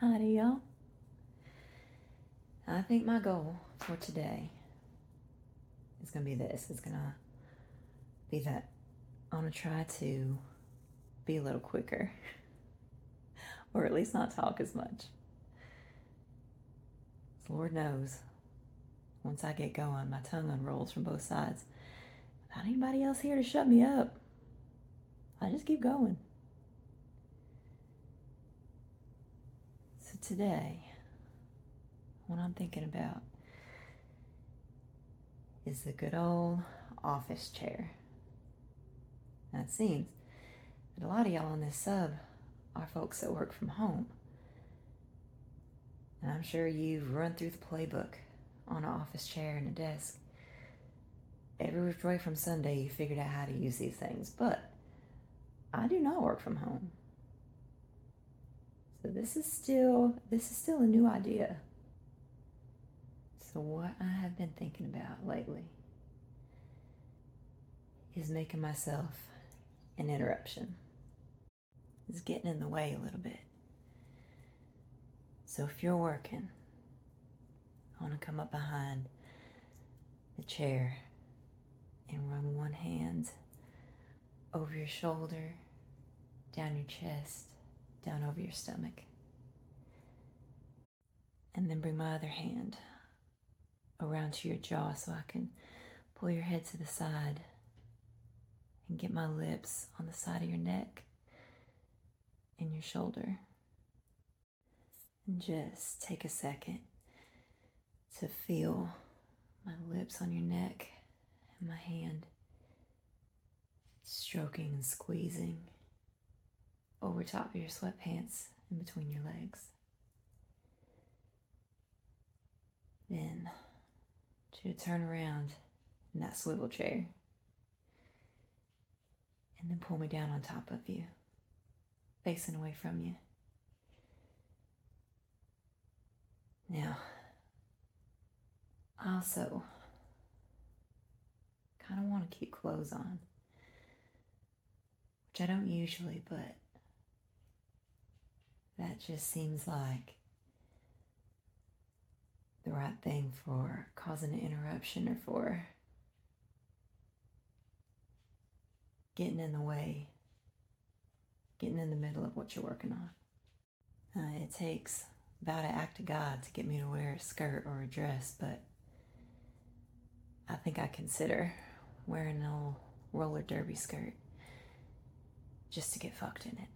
Howdy, y'all. I think my goal for today is going to be this. It's going to be that I want to try to be a little quicker, or at least not talk as much. Lord knows, once I get going, my tongue unrolls from both sides. Not anybody else here to shut me up. I just keep going. So today, what I'm thinking about is the good old office chair. Now it seems that a lot of y'all on this sub are folks that work from home. And I'm sure you've run through the playbook on an office chair and a desk. Every which way from Sunday you figured out how to use these things, but I do not work from home. So this is still a new idea. So what I have been thinking about lately is making myself an interruption. It's getting in the way a little bit. So if you're working, I want to come up behind the chair and run one hand over your shoulder, down your chest, down over your stomach. And then bring my other hand around to your jaw so I can pull your head to the side and get my lips on the side of your neck and your shoulder. And just take a second to feel my lips on your neck and my hand stroking and squeezing over top of your sweatpants in between your legs. Then I want you to turn around in that swivel chair and then pull me down on top of you, facing away from you. Now, I also kind of want to keep clothes on, which I don't usually, but that just seems like the right thing for causing an interruption or for getting in the way, getting in the middle of what you're working on. It takes about an act of God to get me to wear a skirt or a dress, but I think I consider wearing an old roller derby skirt just to get fucked in it.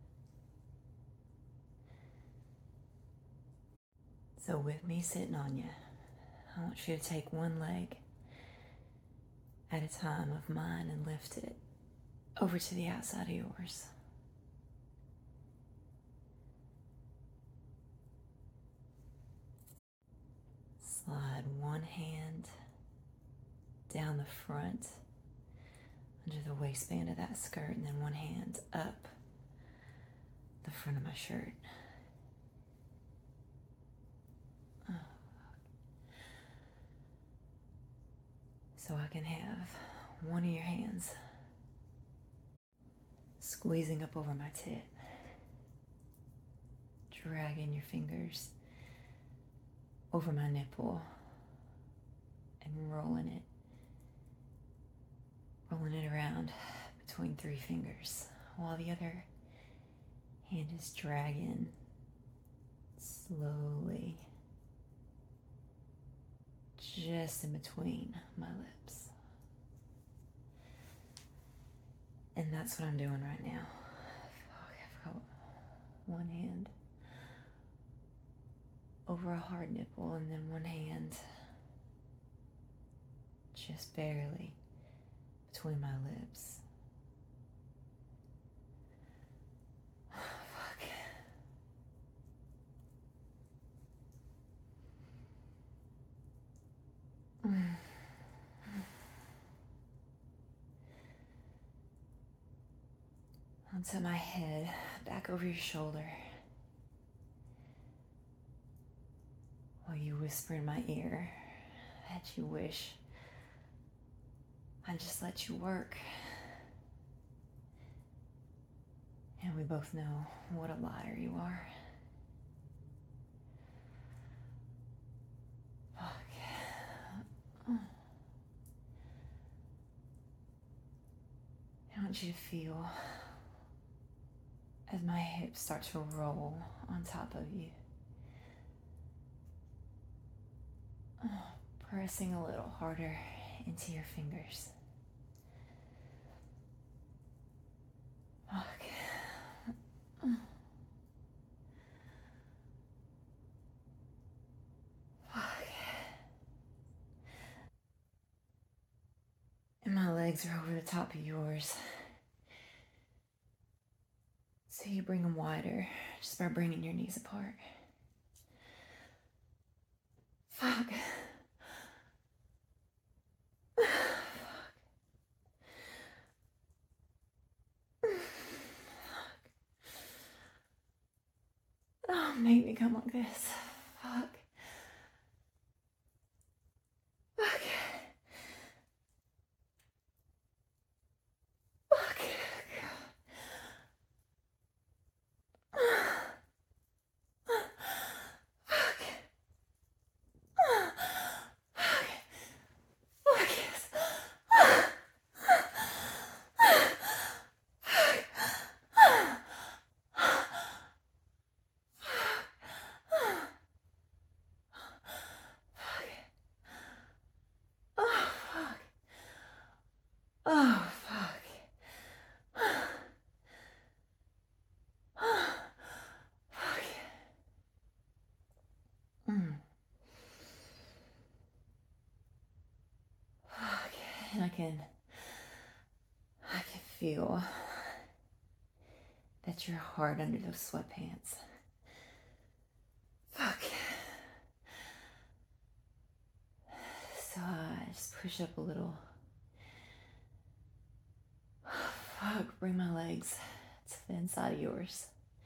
So with me sitting on you, I want you to take one leg at a time of mine and lift it over to the outside of yours. Slide one hand down the front under the waistband of that skirt, and then one hand up the front of my shirt. So I can have one of your hands squeezing up over my tit, dragging your fingers over my nipple and rolling it around between three fingers, while the other hand is dragging slowly just in between my lips. And that's what I'm doing right now. I've got one hand over a hard nipple and then one hand just barely between my lips. Fuck. Onto my head, back over your shoulder, while you whisper in my ear that you wish I just let you work. And we both know what a liar you are. want you to feel as my hips start to roll on top of you. Pressing a little harder into your fingers. Okay. And my legs are over the top of yours. So you bring them wider just by bringing your knees apart. Fuck. Oh, make me come like this. Fuck. Fuck. Fuck. Oh, fuck. Fuck. Fuck. And I can feel that you're hard under those sweatpants. Fuck. So I just push up a little. Fuck, bring my legs to the inside of yours.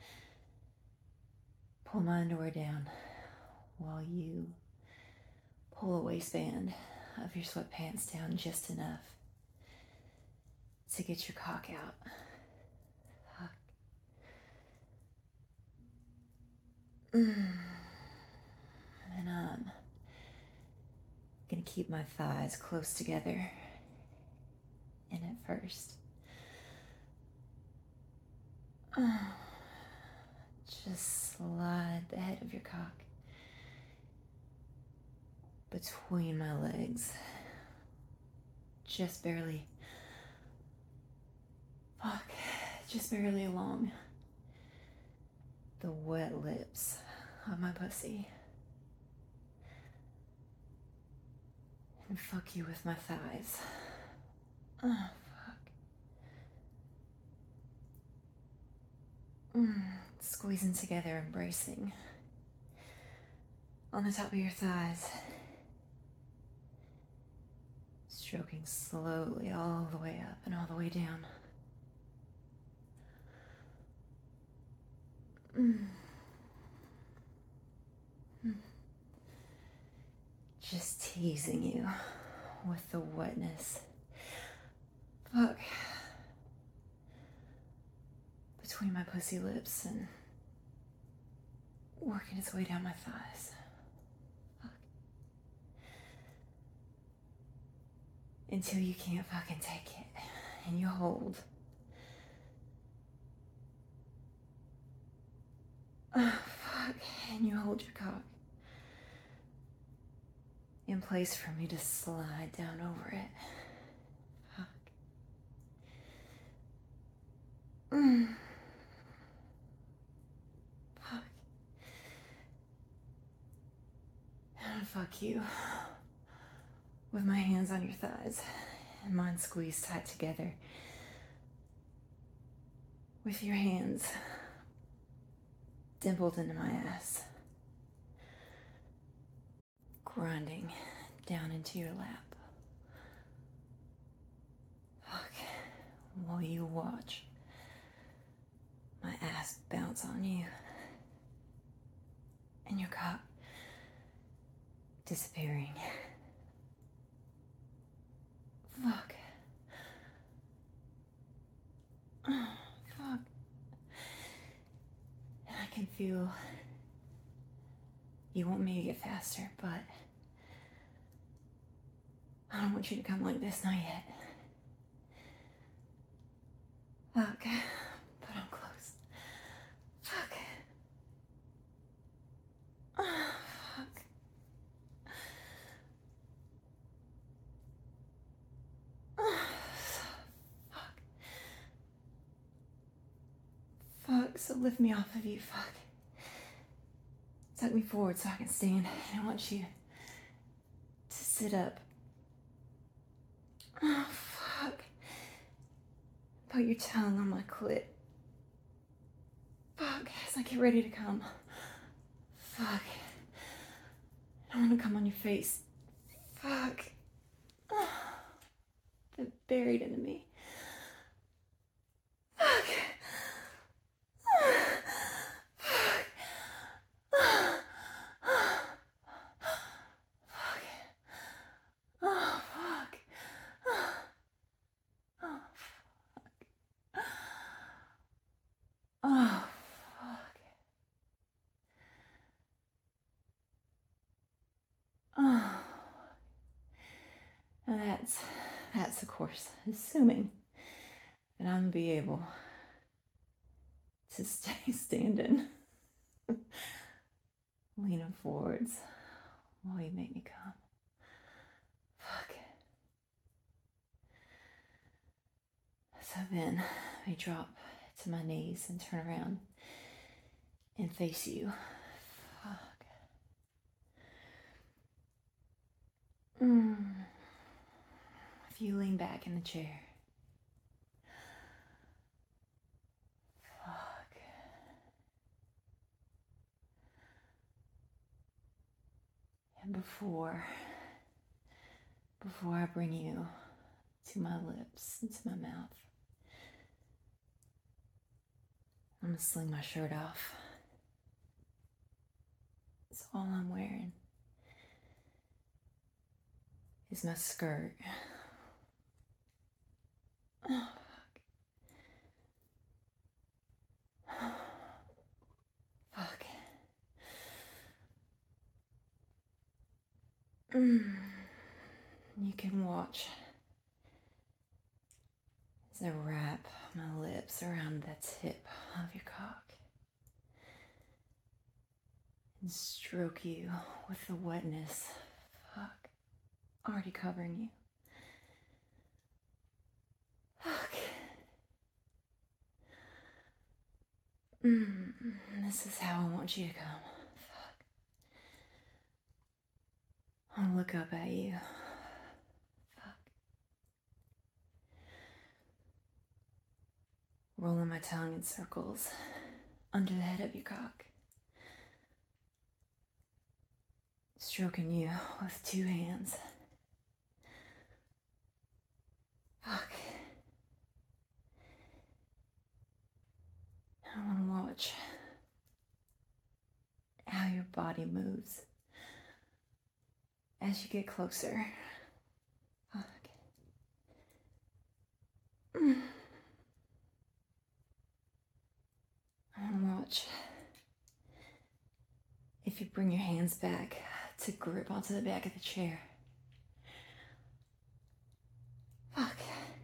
Pull my underwear down while you pull the waistband of your sweatpants down just enough to get your cock out. Fuck. And I'm gonna keep my thighs close together. And at first, just slide the head of your cock between my legs. Just barely. Fuck. Just barely along the wet lips of my pussy. And fuck you with my thighs. Oh, fuck. Squeezing together, embracing on the top of your thighs. Stroking slowly all the way up and all the way down. Just teasing you with the wetness. Fuck. Between my pussy lips and working its way down my thighs. Fuck. Until you can't fucking take it and you hold. Oh, fuck. And you hold your cock in place for me to slide down over it. Fuck. Fuck. And fuck you. With my hands on your thighs and mine squeezed tight together. With your hands dimpled into my ass. Grinding down into your lap. Fuck. While you watch my ass bounce on you. And your cock disappearing. Fuck. Oh, fuck. And I can feel you want me to get faster, but I don't want you to come like this, not yet. Fuck. But I'm close. Fuck. Oh, fuck. Oh, fuck. Fuck. So lift me off of you. Fuck. Tuck me forward so I can stand. And I want you to sit up. Oh, fuck. Put your tongue on my clit. Fuck. As I get ready to come. Fuck. I want to come on your face. Fuck. Oh, they're buried into me. Fuck. Fuck. Oh, fuck. Oh, fuck. Oh, fuck. Oh. And that's of course, assuming that I'm gonna be able to stay standing, leaning forwards while you make me come. Fuck. So then I drop to my knees and turn around and face you. Fuck. If you lean back in the chair. Fuck. And before I bring you to my lips and to my mouth, I'm gonna sling my shirt off. So all I'm wearing is my skirt. Oh, fuck. Fuck. You can watch as I wrap my lips around the tip of your cock and stroke you with the wetness. Fuck. Already covering you. Fuck. This is how I want you to come. Fuck. I'll look up at you. Fuck. Rolling my tongue in circles under the head of your cock. Stroking you with 2 hands. Fuck. I want to watch how your body moves as you get closer. Fuck. I want to watch if you bring your hands back to grip onto the back of the chair. Fuck.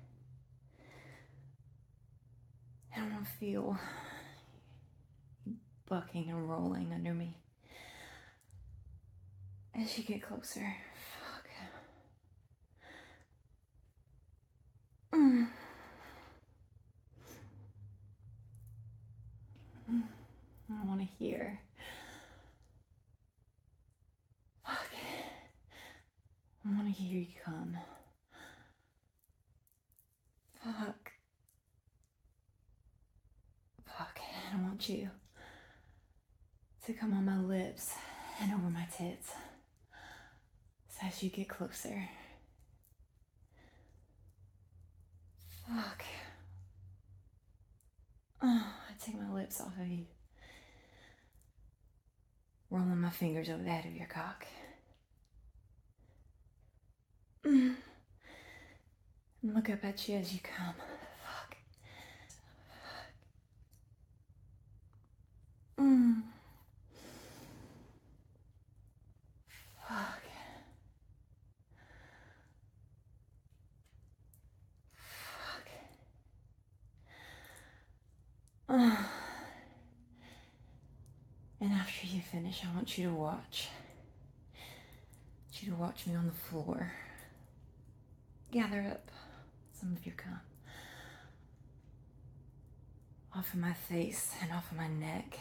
I want to feel you bucking and rolling under me as you get closer. Fuck. I want to hear. Fuck. I want to hear you come. Fuck. Fuck. I want you to come on my lips and over my tits. So as you get closer. Fuck. Oh, I take my lips off of you. Rolling my fingers over the head of your cock. And look up at you as you come. Fuck. Fuck. Fuck. And after you finish, I want you to watch. I want you to watch me on the floor. Gather up some of your cum off of my face and off of my neck.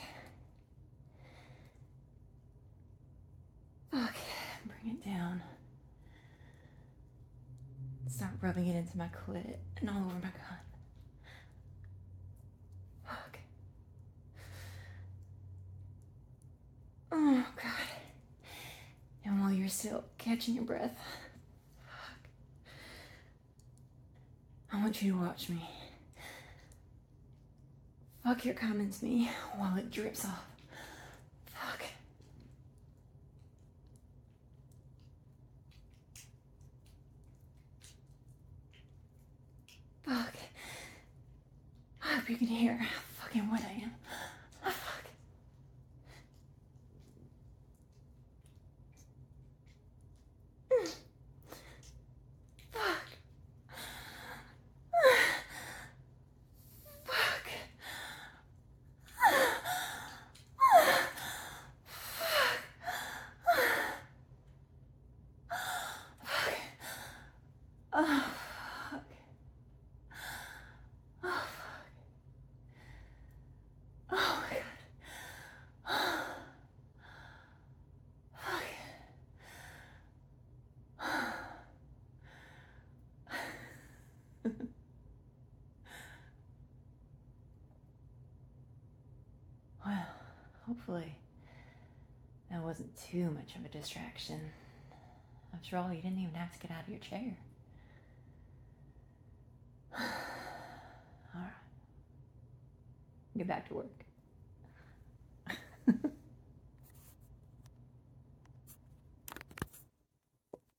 Okay, bring it down. Start rubbing it into my clit and all over my cum. Fuck. Oh, God. And while you're still catching your breath, fuck, I want you to watch me. Fuck your cum into me while it drips off. Fuck. Fuck. I hope you can hear how fucking wet I am. Oh, fuck. Fuck. Fuck. Oh, fuck. Oh, fuck. Oh, my God. Fuck. Well, hopefully that wasn't too much of a distraction. After all, you didn't even have to get out of your chair. All right. Get back to work.